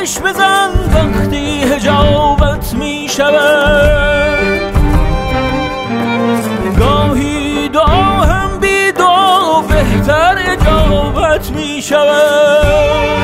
آتش بزن وقتی حجابت می شود. گاهی دعا هم بی دعا بهتر اجابت می شود.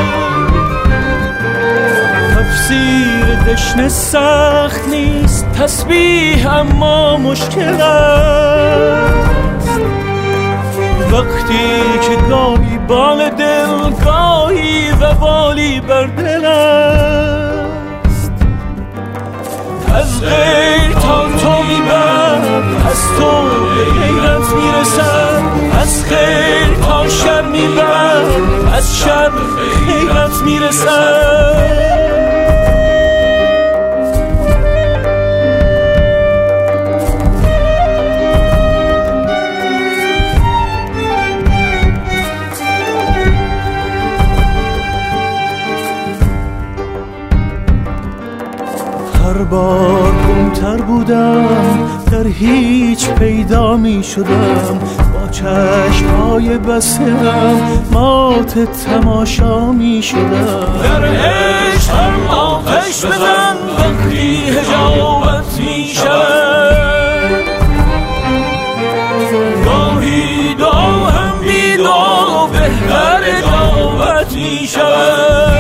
تفسیر دشنه سخت نیست، تسبیح اما مشکل است. وقتی که گاهی بال دل، گاهی وبالی بر دل است. از غیر تا تو میبرد، از تو به غیرت میرسد. از خیر تا شر میبرد، از شر به غیرت میرسد. هر بار گمتر بودم، در هیچ پیدا می شدم. با چشم‌های بسته‌ام مات تماشا می شدم. در عشق هم آتش بزن وقتی حجابت می شود. گاهی دعا هم بی دعا بهتر اجابت می شود.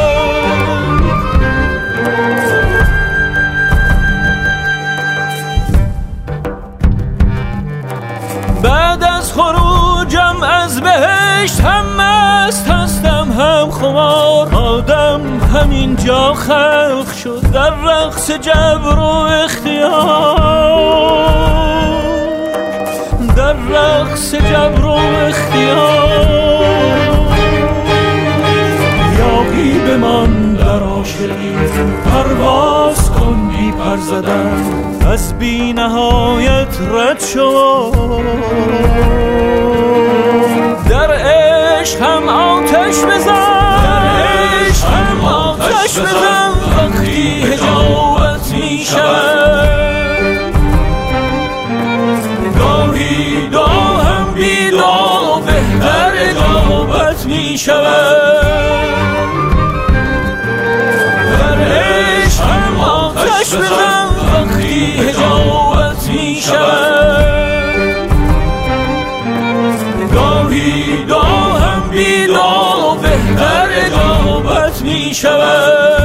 بعد از خروجم از بهشت هم مست هستم هم خمار. آدم همینجا خلق شد در رقص جبر و اختیار. در رقص جبر و اختیار. یاقی بمان در عاشقی، پرواز کن بی پر زدن. از بی نهایت رد شو. در عشق هم آتش بزن. در عشق هم آتش بزن وقتی حجابت می شود. گاهی دعا هم بی دعا بهتر اجابت می شود. در عشق هم آتش بزن وقتی حجابت می شود. گاهی دعا هم بی دعا بهتر اجابت می شود.